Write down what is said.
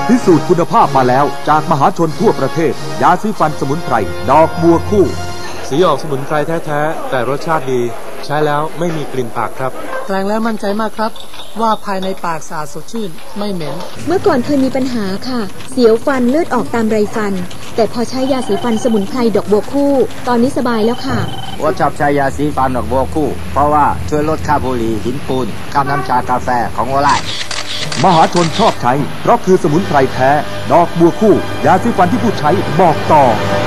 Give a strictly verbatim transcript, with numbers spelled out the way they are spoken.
พิสูจน์คุณภาพมาแล้วจากมหาชนทั่วประเทศยาสีฟันสมุนไพรดอกบัวคู่สีออกสมุนไพรแท้ๆแต่รสชาติดีใช้แล้วไม่มีกลิ่นปากครับแปลงแล้วมั่นใจมากครับว่าภายในปากสะอาดสดชื่นไม่เหม็นเมื่อก่อนเคยมีปัญหาค่ะเสียวฟันเลือดออกตามไรฟันแต่พอใช้ยาสีฟันสมุนไพรดอกบัวคู่ตอนนี้สบายแล้วค่ะว่าชอบใช้ยาสีฟันดอกบัวคู่เพราะว่าช่วยลดค่าบุหรี่หินปูนค่าน้ำชากาแฟของโอไลมหาชนชอบใช้เพราะคือสมุนไพรแท้ดอกบัวคู่ยาสีฟันที่ผู้ใช้บอกต่อ